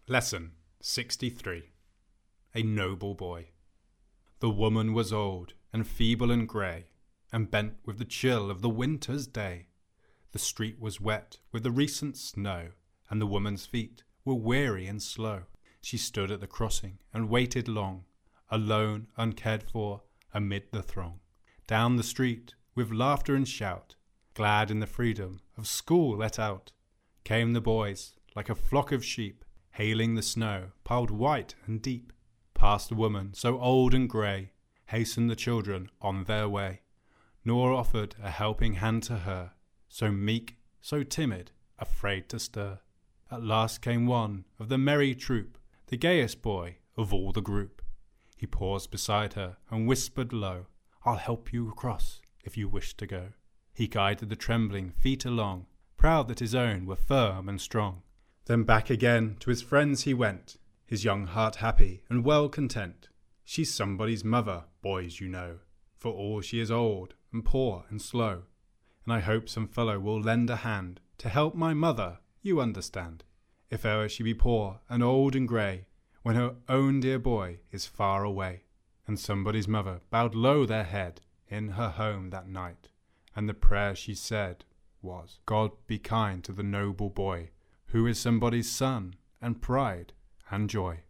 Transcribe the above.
Lesson 63. A Noble Boy. The woman was old and feeble and grey, and bent with the chill of the winter's day. The street was wet with the recent snow, and the woman's feet were weary and slow. She stood at the crossing and waited long, alone, uncared for, amid the throng. Down the street, with laughter and shout, glad in the freedom of school let out, came the boys like a flock of sheep, hailing the snow piled white and deep. Past the woman so old and grey hastened the children on their way, nor offered a helping hand to her, so meek, so timid, afraid to stir. At last came one of the merry troop, the gayest boy of all the group. He paused beside her and whispered low, "I'll help you across if you wish to go." He guided the trembling feet along, proud that his own were firm and strong. Then back again to his friends he went, his young heart happy and well content. She's somebody's mother, boys, you know, for all she is old and poor and slow. And I hope some fellow will lend a hand to help my mother, you understand. If e'er she be poor and old and grey, when her own dear boy is far away. And somebody's mother bowed low their head in her home that night, and the prayer she said was, "God be kind to the noble boy, who is somebody's son and pride and joy."